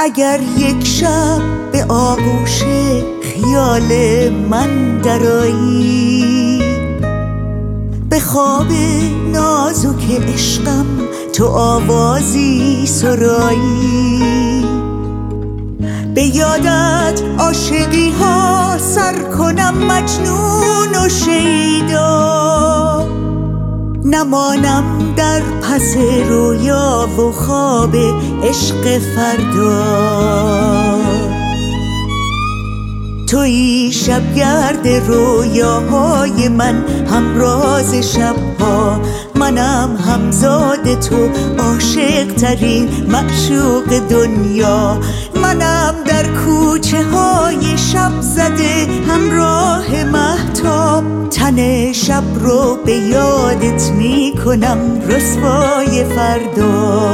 اگر یک شب به آغوش خیال من درآیی، به خواب نازک عشقم تو آوازی سرایی، به یادت عاشقی ها سر کنم مجنون و شیدا، نمانم در پس رویا و خواب عشق فردا. تویی شبگرد رویاهای من، همراز شبها، منم همزاد تو، عاشق ترین معشوق دنیا. منم در کوچه های شب زده همراه مهتاب، تن شب رو به یادت می کنم رسوای فردا.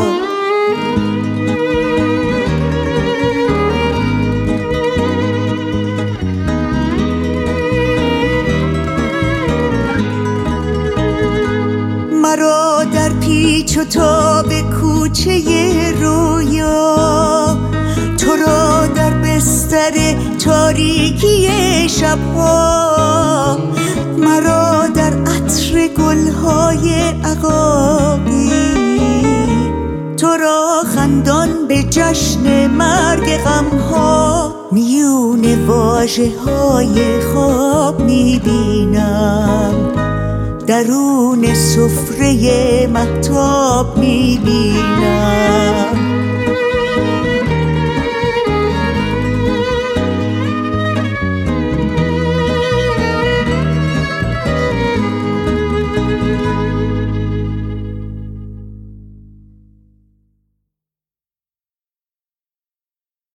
مرا در پیچ و تاب کوچه رویا، تو را در بستر تاریکی شبها، مرا در عطر گلهای عقاقی، تو را خندان به جشن مرگ غمها. میون واژه های خواب میبینم، درون سفره مهتاب میبینم.